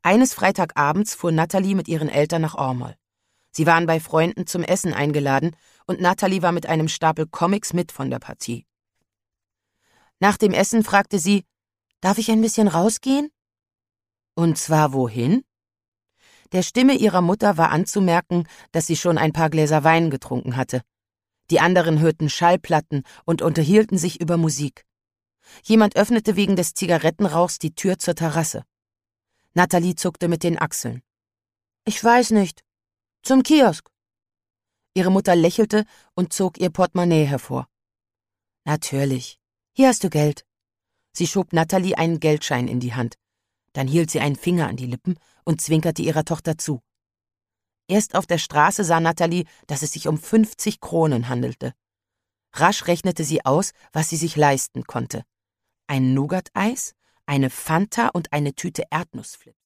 Eines Freitagabends fuhr Natalie mit ihren Eltern nach Ormol. Sie waren bei Freunden zum Essen eingeladen und Natalie war mit einem Stapel Comics mit von der Partie. Nach dem Essen fragte sie: »Darf ich ein bisschen rausgehen?« »Und zwar wohin?« Der Stimme ihrer Mutter war anzumerken, dass sie schon ein paar Gläser Wein getrunken hatte. Die anderen hörten Schallplatten und unterhielten sich über Musik. Jemand öffnete wegen des Zigarettenrauchs die Tür zur Terrasse. Natalie zuckte mit den Achseln. »Ich weiß nicht. Zum Kiosk.« Ihre Mutter lächelte und zog ihr Portemonnaie hervor. »Natürlich. Hier hast du Geld.« Sie schob Natalie einen Geldschein in die Hand. Dann hielt sie einen Finger an die Lippen und zwinkerte ihrer Tochter zu. Erst auf der Straße sah Natalie, dass es sich um 50 Kronen handelte. Rasch rechnete sie aus, was sie sich leisten konnte. Ein Nougat-Eis, eine Fanta und eine Tüte Erdnussflips.